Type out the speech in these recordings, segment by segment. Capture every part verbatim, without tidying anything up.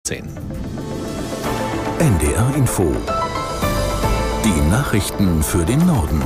siebzehn. N D R Info. Die Nachrichten für den Norden.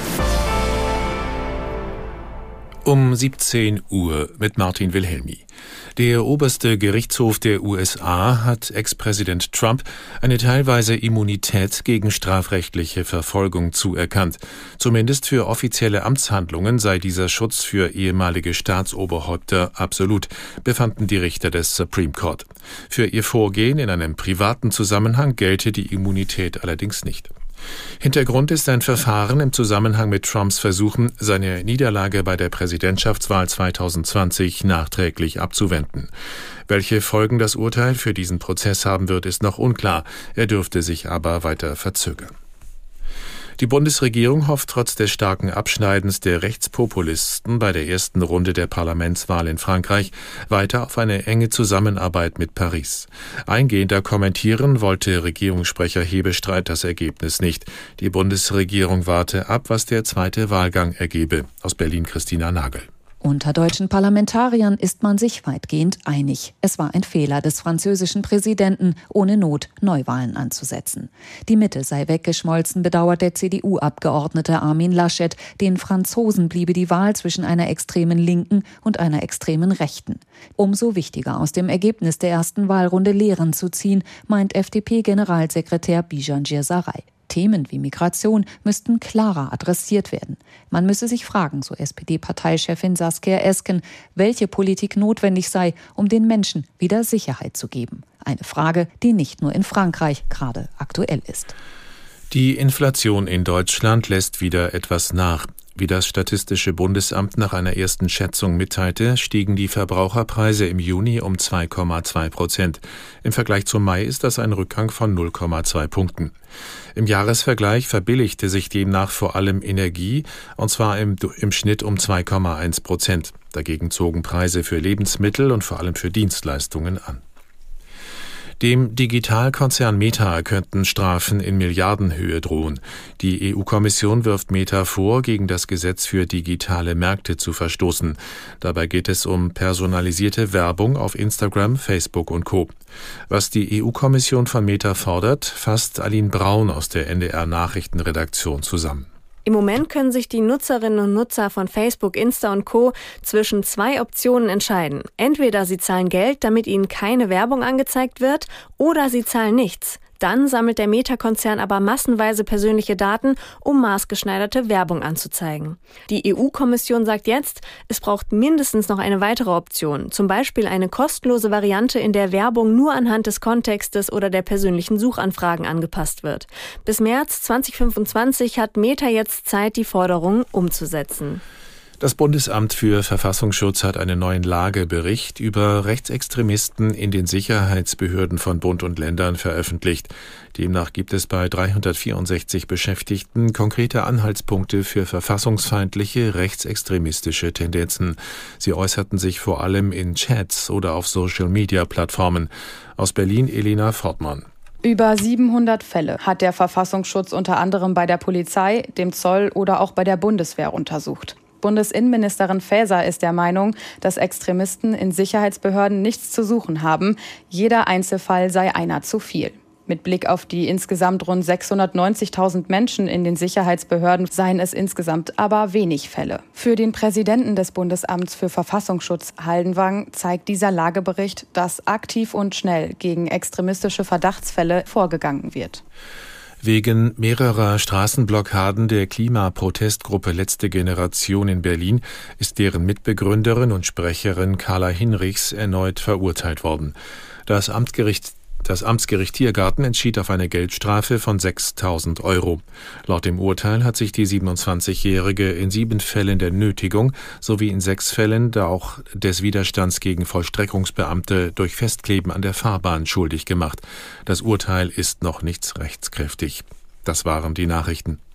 Um siebzehn Uhr mit Martin Wilhelmi. Der oberste Gerichtshof der U S A hat Ex-Präsident Trump eine teilweise Immunität gegen strafrechtliche Verfolgung zuerkannt. Zumindest für offizielle Amtshandlungen sei dieser Schutz für ehemalige Staatsoberhäupter absolut, befanden die Richter des Supreme Court. Für ihr Vorgehen in einem privaten Zusammenhang gelte die Immunität allerdings nicht. Hintergrund ist ein Verfahren im Zusammenhang mit Trumps Versuchen, seine Niederlage bei der Präsidentschaftswahl zwanzig zwanzig nachträglich abzuwenden. Welche Folgen das Urteil für diesen Prozess haben wird, ist noch unklar. Er dürfte sich aber weiter verzögern. Die Bundesregierung hofft trotz des starken Abschneidens der Rechtspopulisten bei der ersten Runde der Parlamentswahl in Frankreich weiter auf eine enge Zusammenarbeit mit Paris. Eingehender kommentieren wollte Regierungssprecher Hebestreit das Ergebnis nicht. Die Bundesregierung warte ab, was der zweite Wahlgang ergebe. Aus Berlin Christina Nagel. Unter deutschen Parlamentariern ist man sich weitgehend einig. Es war ein Fehler des französischen Präsidenten, ohne Not Neuwahlen anzusetzen. Die Mitte sei weggeschmolzen, bedauert der C D U-Abgeordnete Armin Laschet. Den Franzosen bliebe die Wahl zwischen einer extremen Linken und einer extremen Rechten. Umso wichtiger, aus dem Ergebnis der ersten Wahlrunde Lehren zu ziehen, meint F D P-Generalsekretär Bijan Djirzaraj. Themen wie Migration müssten klarer adressiert werden. Man müsse sich fragen, so S P D-Parteichefin Saskia Esken, welche Politik notwendig sei, um den Menschen wieder Sicherheit zu geben. Eine Frage, die nicht nur in Frankreich gerade aktuell ist. Die Inflation in Deutschland lässt wieder etwas nach. Wie das Statistische Bundesamt nach einer ersten Schätzung mitteilte, stiegen die Verbraucherpreise im Juni um zwei Komma zwei Prozent. Im Vergleich zum Mai ist das ein Rückgang von null Komma zwei Punkten. Im Jahresvergleich verbilligte sich demnach vor allem Energie, und zwar im, im Schnitt um zwei Komma eins Prozent. Dagegen zogen Preise für Lebensmittel und vor allem für Dienstleistungen an. Dem Digitalkonzern Meta könnten Strafen in Milliardenhöhe drohen. Die E U-Kommission wirft Meta vor, gegen das Gesetz für digitale Märkte zu verstoßen. Dabei geht es um personalisierte Werbung auf Instagram, Facebook und Co. Was die E U-Kommission von Meta fordert, fasst Aline Braun aus der N D R-Nachrichtenredaktion zusammen. Im Moment können sich die Nutzerinnen und Nutzer von Facebook, Insta und Co. zwischen zwei Optionen entscheiden. Entweder sie zahlen Geld, damit ihnen keine Werbung angezeigt wird, oder sie zahlen nichts. Dann sammelt der Meta-Konzern aber massenweise persönliche Daten, um maßgeschneiderte Werbung anzuzeigen. Die E U-Kommission sagt jetzt, es braucht mindestens noch eine weitere Option, zum Beispiel eine kostenlose Variante, in der Werbung nur anhand des Kontextes oder der persönlichen Suchanfragen angepasst wird. Bis März zwanzig fünfundzwanzig hat Meta jetzt Zeit, die Forderung umzusetzen. Das Bundesamt für Verfassungsschutz hat einen neuen Lagebericht über Rechtsextremisten in den Sicherheitsbehörden von Bund und Ländern veröffentlicht. Demnach gibt es bei dreihundertvierundsechzig Beschäftigten konkrete Anhaltspunkte für verfassungsfeindliche, rechtsextremistische Tendenzen. Sie äußerten sich vor allem in Chats oder auf Social-Media-Plattformen. Aus Berlin Elena Fortmann. Über siebenhundert Fälle hat der Verfassungsschutz unter anderem bei der Polizei, dem Zoll oder auch bei der Bundeswehr untersucht. Bundesinnenministerin Faeser ist der Meinung, dass Extremisten in Sicherheitsbehörden nichts zu suchen haben. Jeder Einzelfall sei einer zu viel. Mit Blick auf die insgesamt rund sechshundertneunzigtausend Menschen in den Sicherheitsbehörden seien es insgesamt aber wenig Fälle. Für den Präsidenten des Bundesamts für Verfassungsschutz, Haldenwang, zeigt dieser Lagebericht, dass aktiv und schnell gegen extremistische Verdachtsfälle vorgegangen wird. Wegen mehrerer Straßenblockaden der Klimaprotestgruppe Letzte Generation in Berlin ist deren Mitbegründerin und Sprecherin Carla Hinrichs erneut verurteilt worden. Das Amtsgericht Das Amtsgericht Tiergarten entschied auf eine Geldstrafe von sechstausend Euro. Laut dem Urteil hat sich die siebenundzwanzigjährige in sieben Fällen der Nötigung sowie in sechs Fällen da auch des Widerstands gegen Vollstreckungsbeamte durch Festkleben an der Fahrbahn schuldig gemacht. Das Urteil ist noch nicht rechtskräftig. Das waren die Nachrichten.